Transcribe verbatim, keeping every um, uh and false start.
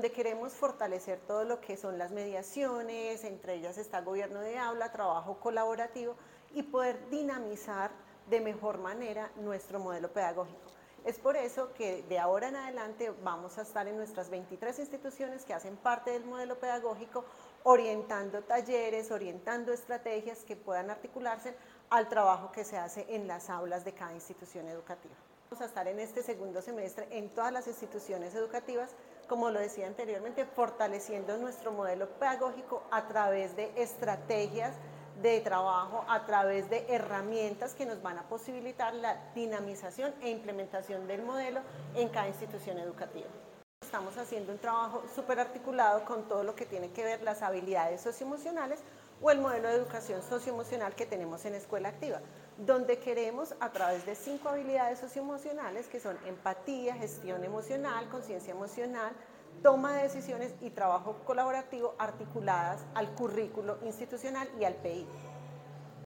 donde queremos fortalecer todo lo que son las mediaciones, entre ellas está gobierno de aula, trabajo colaborativo y poder dinamizar de mejor manera nuestro modelo pedagógico. Es por eso que de ahora en adelante vamos a estar en nuestras veintitrés instituciones que hacen parte del modelo pedagógico, orientando talleres, orientando estrategias que puedan articularse al trabajo que se hace en las aulas de cada institución educativa. Vamos a estar en este segundo semestre en todas las instituciones educativas, como lo decía anteriormente, fortaleciendo nuestro modelo pedagógico a través de estrategias de trabajo, a través de herramientas que nos van a posibilitar la dinamización e implementación del modelo en cada institución educativa. Estamos haciendo un trabajo súper articulado con todo lo que tiene que ver las habilidades socioemocionales o el modelo de educación socioemocional que tenemos en Escuela Activa, donde queremos a través de cinco habilidades socioemocionales que son empatía, gestión emocional, conciencia emocional, toma de decisiones y trabajo colaborativo articuladas al currículo institucional y al P I.